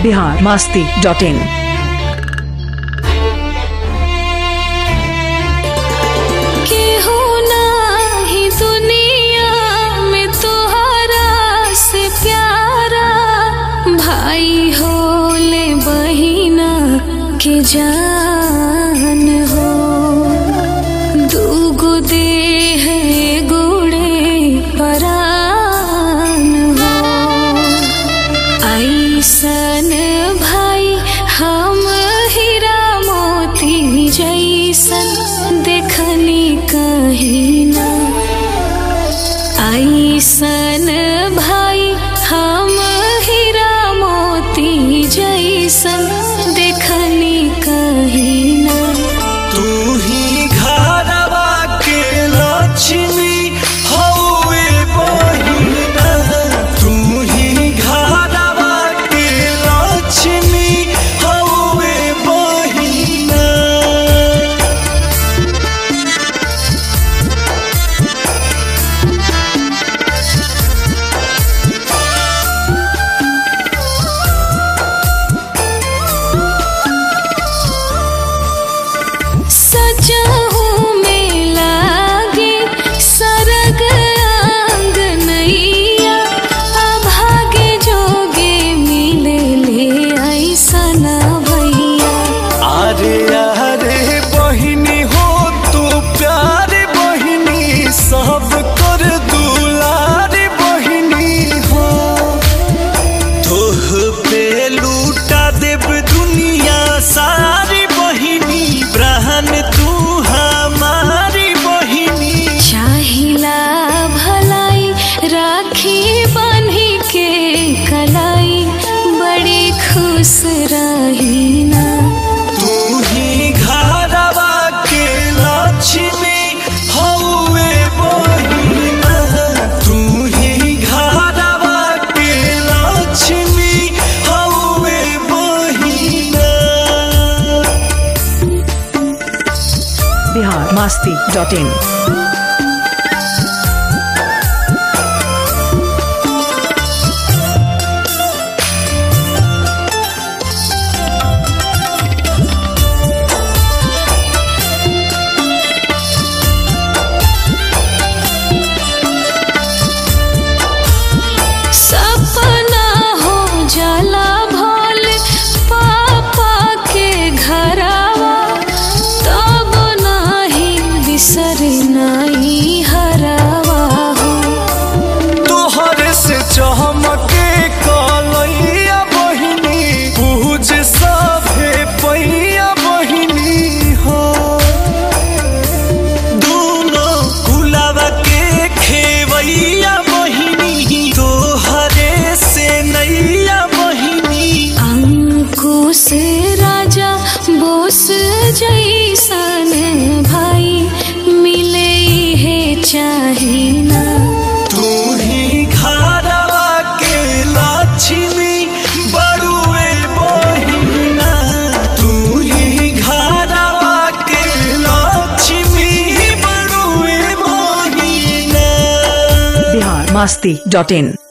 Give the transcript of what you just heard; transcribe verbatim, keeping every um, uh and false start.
Bihar Masti dot इन। भाई हो ले बहिना के जान हो, दूगो देह गुड़े परान हो। ऐसन भाई हम हीरा मोती जैसन देखनी कहीं ना। ऐसन भाई हम जैसन देखनी कहीं ना। तू ही घरवा के लक्ष्मी हौवे बहिना, तू ही घरवा के लक्ष्मी हौवे बहिना। सजहू में लागे सरग आंगनैया, अभागे जोगे मिले ले ऐसन भैया। अरे अरे बहिनी हो तू प्यारी बहिनी, सब कर दुलारी बहिनी हो। तोह पे लूटा देव दुनिया सारी बहिनी, ब्रहन तू हमारी बहिनी। चाहिला भलाई राखी बन्ही के कलाई, बड़ी खुश रही ना। तू ही घरवा के लक्ष्मी हौवे बहिना, तू ही घरवा के लक्ष्मी हौवे बहिना। बिहार मस्ती डॉट इन। सपना हो जाला भोल पापा के घरवा, तब नहीं बिसर नहीं हरावा हो। तोहर से चमके कलैया बहिनी, पूज सभे पैया बहिनी हो। दोनों गुलाबा के खेवैया बहिनी, तोहरे से नैया बहिनी। अंकुश राजा बोस जैसन भाई मिले है चाहिना। तू ही घरवा के लक्ष्मी बड़ुए बहिना, तू ही घरवा के लक्ष्मी बड़ुए बहिना। बिहार मस्ती डॉट इन।